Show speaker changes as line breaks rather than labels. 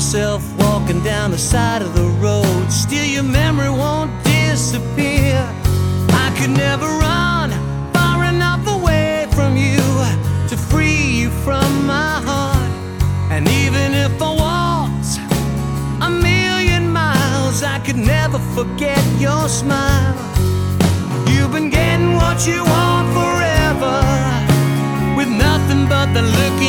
myself walking down the side of the road. Still your memory won't disappear. I could never run far enough away from you to free you from my heart. And even if I walked a million miles, I could never forget your smile. You've been getting what you want forever, with nothing but the look in